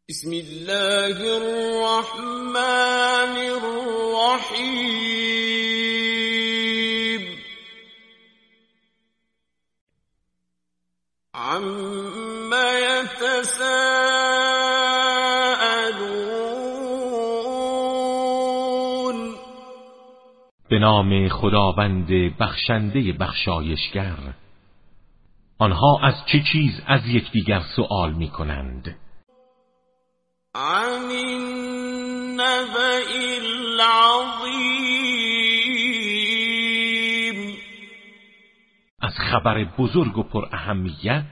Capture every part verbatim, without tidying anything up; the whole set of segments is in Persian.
بسم الله الرحمن الرحیم عما یتساءلون. به نام خداوند بخشنده بخشایشگر. آنها از چه چیز از یکدیگر سؤال می کنند؟ عن النبأ العظیم. از خبر بزرگ و پر اهمیت.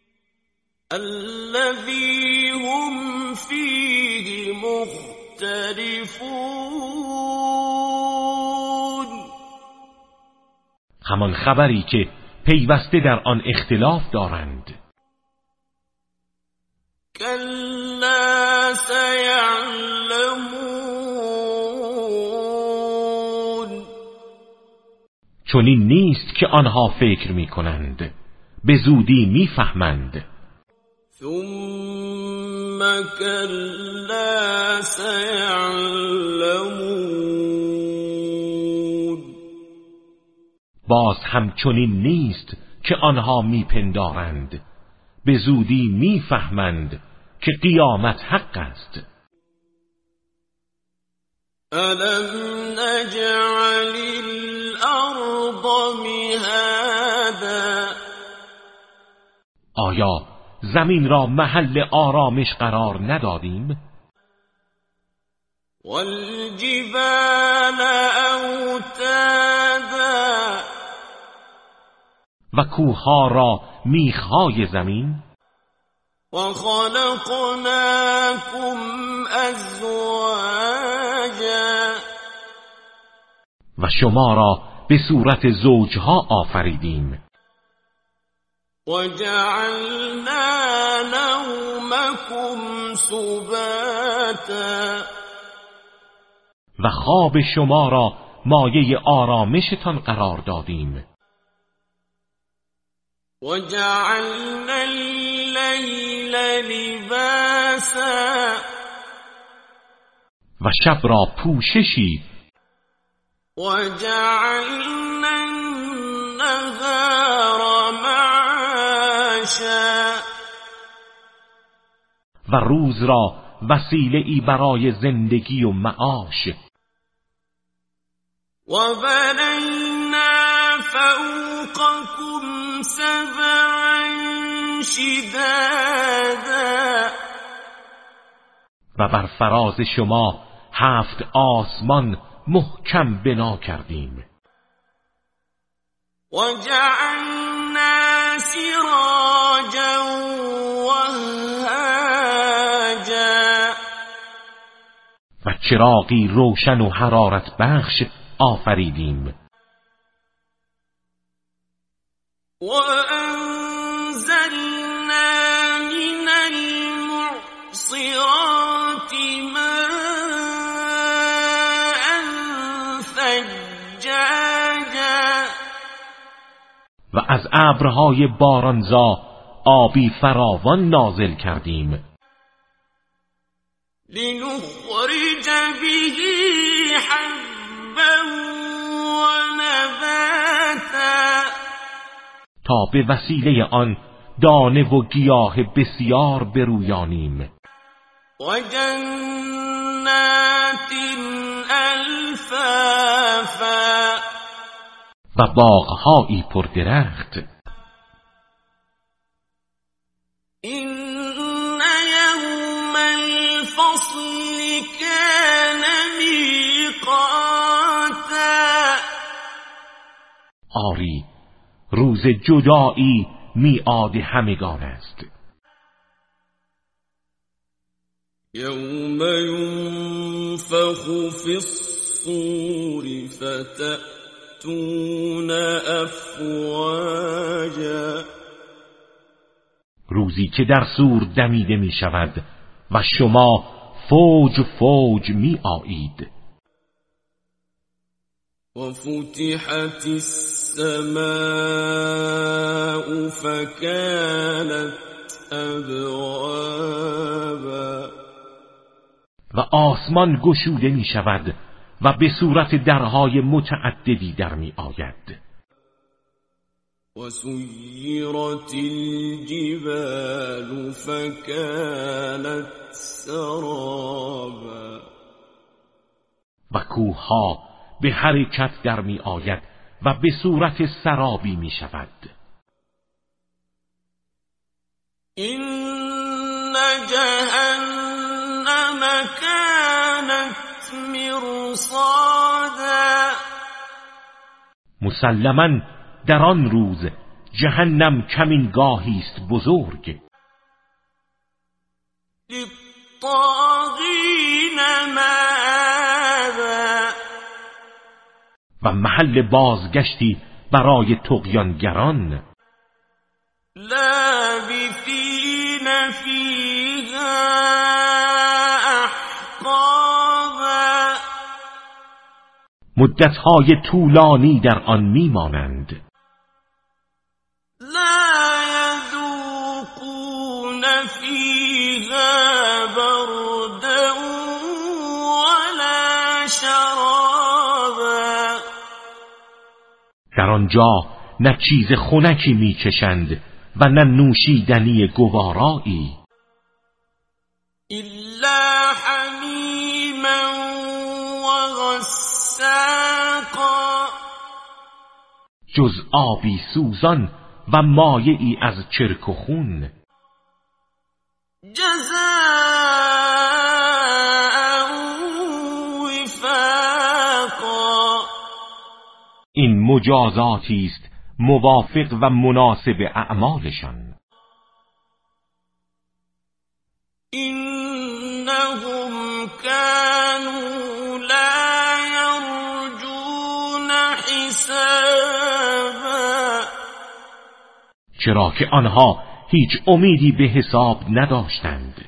الذی هم فیه مختلفون. همان خبری که پیوسته در آن اختلاف دارند. کلا سیعلمون. چنین نیست که آنها فکر می کنند، به زودی می فهمند. ثم کلا سیعلمون. باز هم چنین نیست که آنها می پندارند، به زودی می فهمند که قیامت حق است. الم نجعل الارض مهادا. آیا زمین را محل آرامش قرار ندادیم؟ والجبال اوتادا. و کوهها را میخهای زمین. و خلقناکم ازواجا. و شما را به صورت زوجها آفریدیم. و جعلنا نومکم سباتا. و خواب شما را مایه آرامشتان قرار دادیم. و جعلنا اللیل لباسا. و شب را پوششی. و جعلنا النهار معاشا. و روز را وسیله ای برای زندگی و معاش. و بنینا فوقکم سبعا شدادا. و بر فراز شما هفت آسمان محکم بنا کردیم. و جعلنا سراجا وهاجا. و چراغی روشن و حرارت بخش آفریدیم. و انزلنا من المعصرات ماء ثجاجا. و از ابرهای بارانزا آبی فراوان نازل کردیم. لنخرج به حبا و نباتا. تا به وسیله آن دانه و گیاه بسیار برویانیم. و جنات الفافا. و باغهایی پر درخت. این یوم الفصل کان میقاتا. آری روز جدایی میعاد همگان است. یوم ینفخ فی الصور فتأتون افواجا. روزی که در سور دمیده می شود و شما فوج فوج می آیید. و فتحت السماء فكانت ابوابا. و آسمان گشوده می شود و به صورت درهای متعددی در می آید. و سیرت الجبال فکانت سرابا و کوهها به حرکت در می آید و به صورت سرابی می شود. این جهنم کانت مرصادا مسلماً در آن روز جهنم کمینگاهی است بزرگ. للطاغین مآبا و محل بازگشتی برای طغیانگران. لابثین فیها احقابا مدتهای طولانی در آن میمانند. لا یذوقون فیها بردا ولا شرابا در آنجا نه چیز خنکی میچشند و نه نوشیدنی گوارایی. الا حمیما و غساقا جز آبی سوزان و مایعی از چرک و خون. جزاء وفاقا این مجازاتی است موافق و مناسب اعمالشان. انهم كانوا لا يرجون حسابا چرا که آنها هیچ امیدی به حساب نداشتند.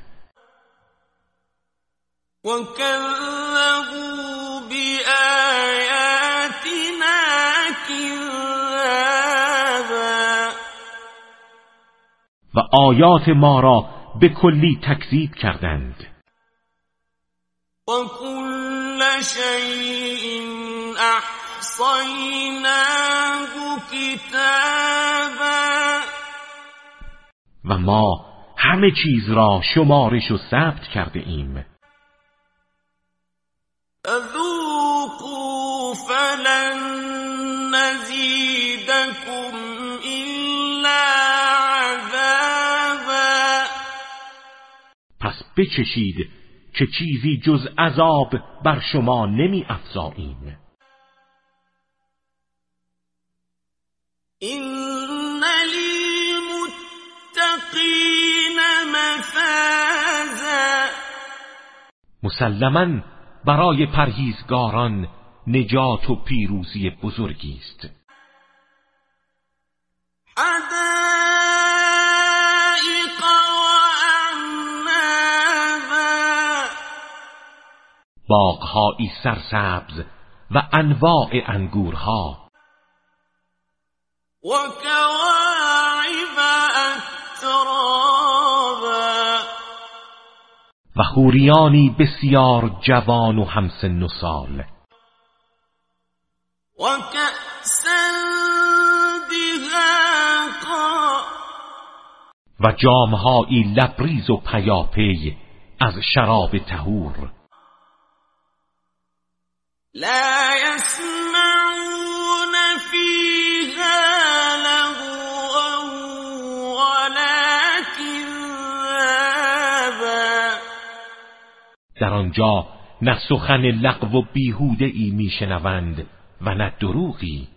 و کذبوا بآیاتنا کذابا و آیات ما را به کلی تکذیب کردند. و کل شیء احصیناه کتابا و ما همه چیز را شمارش و ثبت کرده ایم. اذوقوا فلن نزیدکم الا عذابا پس بچشید که چیزی جز عذاب بر شما نمی افزاییم. این للمتقین مفازا مسلماً برای پرهیزگاران نجات و پیروزی بزرگی است. حدائق و اعنابا باغ‌هایی سرسبز و انواع انگورها. و کواعب اترابا و حوریانی بسیار جوان و همسن و سال. و کأسا دهاقا و جامهایی لبریز و پیاپی از شراب طهور. لا يسمعون فيها لغوا ولا كذابا در آنجا نه سخن لغو و بیهوده ای میشنوند و نه دروغی.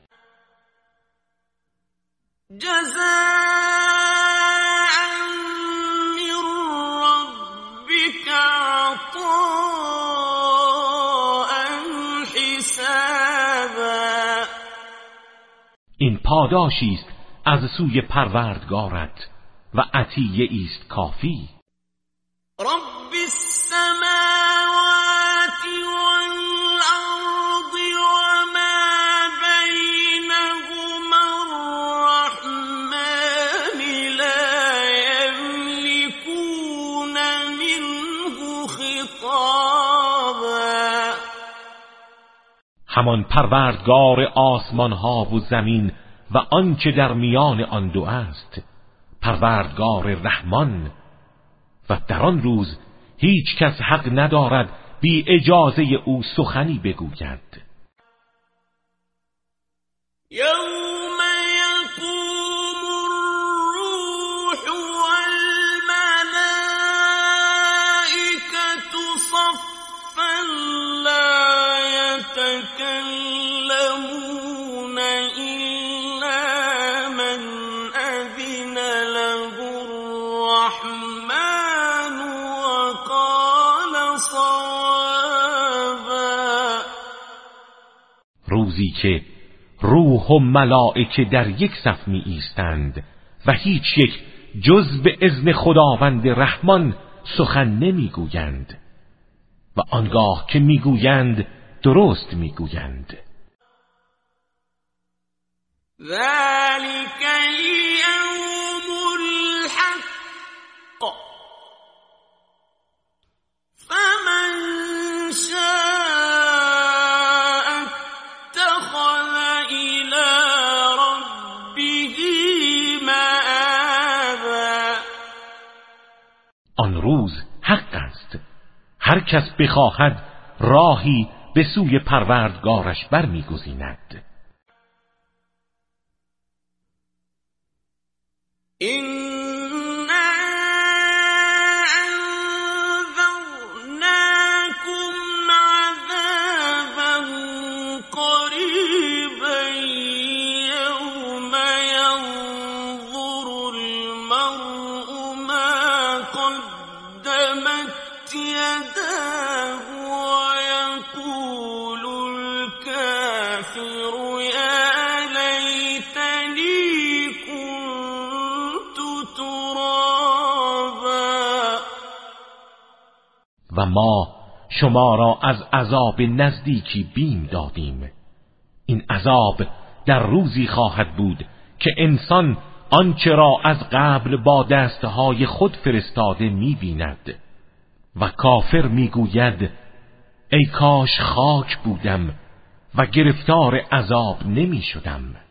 جزاء من ربك عطاء حسابا این پاداشی است از سوی پروردگارت و عطیه است کافی. رب السماوات والأرض وما بينهما الرحمن لا يملكون منه خطابا همان پروردگار آسمان ها و زمین و آنچه در میان آن دو است، پروردگار رحمان. و در آن روز هیچ کس حق ندارد بی اجازه او سخنی بگوید. یوم یقوم الروح والملائکة صفا لا یتکلمون الا من اذن له الرحمن وقال صوابا. روزی که روح و ملائکه در یک صف می ایستند و هیچ یک جز به اذن خداوند رحمان سخن نمی گویند و آنگاه که می گویند درست می گویند. ذلك اليوم الحق فمن شاء اتخذ إلى ربه مآبا. آن روز حق است، هر کس بخواهد راهی به سوی پروردگارش برمیگزیند. إنا أنذرناكم عذابا قريبا يوم ينظر المرء ما قدمت يداه ويقول الكافر يا ليتني كنت ترابا. و ما شما را از عذاب نزدیکی بیم دادیم. این عذاب در روزی خواهد بود که انسان آنچه را از قبل با دستهای خود فرستاده می‌بیند و کافر میگوید ای کاش خاک بودم و گرفتار عذاب نمی شدم.